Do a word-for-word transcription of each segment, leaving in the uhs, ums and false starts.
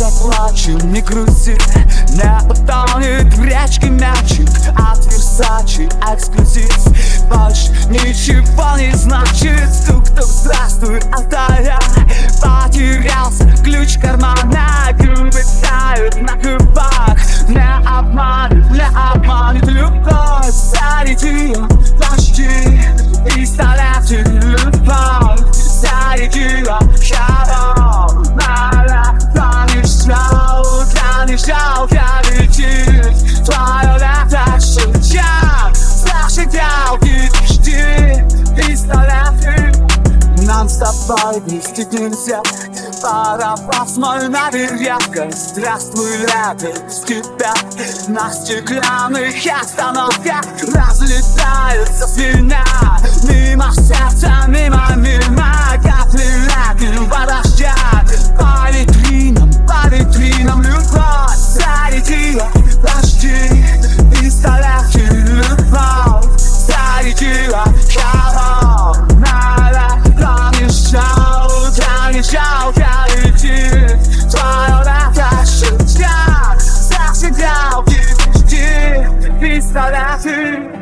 плачем, не грусти, не потонет в речке мячик от Версачи эксклюзив. Больше ничего не значит стук-тук, здравствуй, это я. Потерялся ключ кармана, губы тают на губах. Не обманет, не обманет любовь, заряди почти пистолет и любовь. Заряди шаром, надо, да не жалко, да не жалко летит твое лето сейчас. Наши делки, жди пистолеты. Нам с тобой вместе нельзя, пора посмотри на веревках. Здравствуй, лето, без тебя на стеклянных остановках разлетаются звена. Мимо сердца, мимо, мимо, капли летнего дождя. По витринам, по витринам любовь, заряди, подожди, пистолет и любовь. Заряди, шаром, надо, да не жалко, да не жалко летит твое лето сейчас. Зажигалки, жди пистолеты.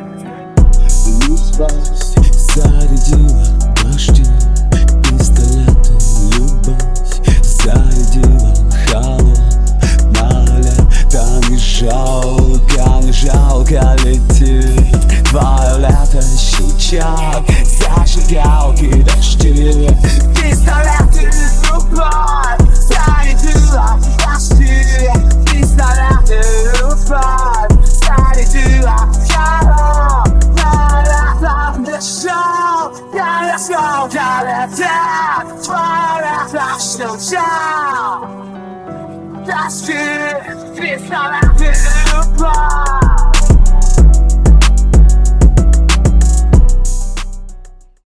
Любовь зарядила почти пистолеты. Любовь зарядила холодное лето. Не жалко, не жалко летит твое лето сейчас. Зажигалки, дожди, Пистолеты, любовь, зарядила почти пистолеты, любовь, зарядила шаром. Я дышал, я дышал, я летел, твое лето сейчас. Дожди, пистолеты, любовь.